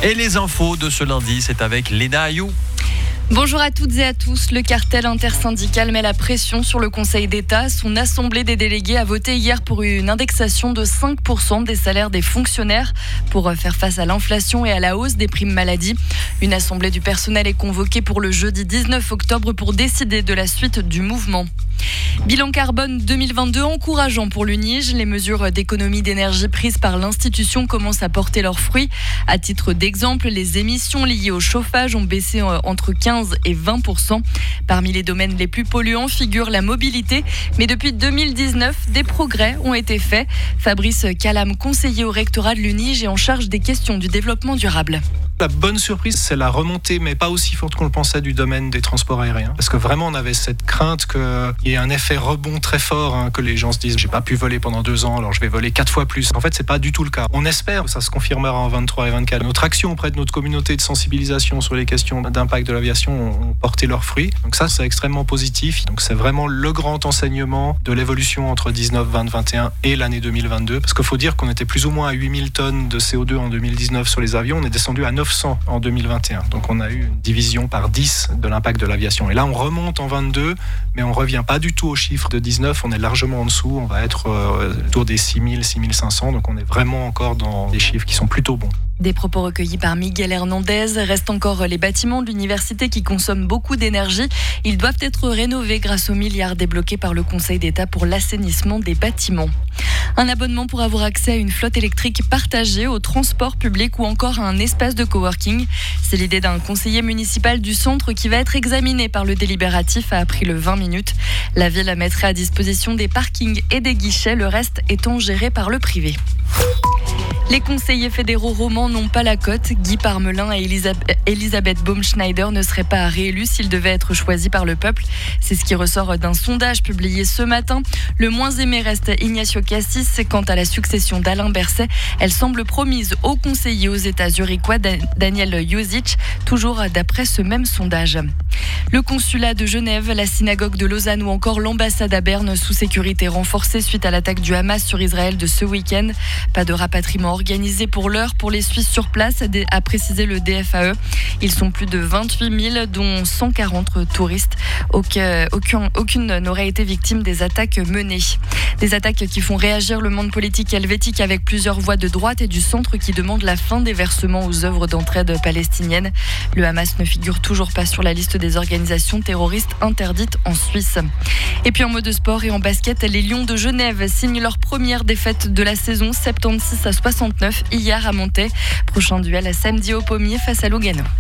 Et les infos de ce lundi, c'est avec Léna Ayou. Bonjour à toutes et à tous. Le cartel intersyndical met la pression sur le Conseil d'État. Son assemblée des délégués a voté hier pour une indexation de 5% des salaires des fonctionnaires pour faire face à l'inflation et à la hausse des primes maladie. Une assemblée du personnel est convoquée pour le jeudi 19 octobre pour décider de la suite du mouvement. Bilan carbone 2022 encourageant pour l'UNIGE. Les mesures d'économie d'énergie prises par l'institution commencent à porter leurs fruits. À titre d'exemple, les émissions liées au chauffage ont baissé entre 15 et 20%. Parmi les domaines les plus polluants figure la mobilité. Mais depuis 2019, des progrès ont été faits. Fabrice Calam, conseiller au rectorat de l'UNIGE et en charge des questions du développement durable. La bonne surprise, c'est la remontée, mais pas aussi forte qu'on le pensait, du domaine des transports aériens. Parce que vraiment, on avait cette crainte qu'il y ait un effet rebond très fort, que les gens se disent « j'ai pas pu voler pendant 2 ans, alors je vais voler 4 fois plus ». En fait, c'est pas du tout le cas. On espère que ça se confirmera en 23 et 24. Notre action auprès de notre communauté de sensibilisation sur les questions d'impact de l'aviation ont porté leurs fruits. Donc ça, c'est extrêmement positif. Donc c'est vraiment le grand enseignement de l'évolution entre 19, 20, 21 et l'année 2022. Parce qu'il faut dire qu'on était plus ou moins à 8000 tonnes de CO2 en 2019 sur les avions. On est descendu à 900 en 2021. Donc on a eu une division par 10 de l'impact de l'aviation. Et là, on remonte en 22, mais on ne revient pas du tout au chiffre de 19. On est largement en dessous. On va être autour des 6000, 6500. Donc on est vraiment encore dans des chiffres qui sont plutôt bons. Des propos recueillis par Miguel Hernandez. Restent encore les bâtiments de l'université qui consomment beaucoup d'énergie. Ils doivent être rénovés grâce aux milliards débloqués par le Conseil d'État pour l'assainissement des bâtiments. Un abonnement pour avoir accès à une flotte électrique partagée, au transport public ou encore à un espace de coworking. C'est l'idée d'un conseiller municipal du centre qui va être examiné par le délibératif, a appris le 20 minutes. La ville mettrait à disposition des parkings et des guichets, le reste étant géré par le privé. Les conseillers fédéraux romans n'ont pas la cote. Guy Parmelin et Elisabeth Baumschneider ne seraient pas réélus s'ils devaient être choisis par le peuple. C'est ce qui ressort d'un sondage publié ce matin. Le moins aimé reste Ignacio Cassis. Quant à la succession d'Alain Berset, elle semble promise au conseiller aux États zurichois Daniel Josic, toujours d'après ce même sondage. Le consulat de Genève, la synagogue de Lausanne ou encore l'ambassade à Berne sous sécurité renforcée suite à l'attaque du Hamas sur Israël de ce week-end. Pas de rapatriement organisé pour l'heure pour les Suisses sur place, a précisé le DFAE. Ils sont plus de 28 000, dont 140 touristes. Aucune n'aurait été victime des attaques menées. Des attaques qui font réagir le monde politique helvétique avec plusieurs voix de droite et du centre qui demandent la fin des versements aux œuvres d'entraide palestiniennes. Le Hamas ne figure toujours pas sur la liste des organisations terroristes interdites en Suisse. Et puis en mode sport et en basket, les Lions de Genève signent leur première défaite de la saison, 76-69 hier à Montaix. Prochain duel samedi au Pommier face à Lugano.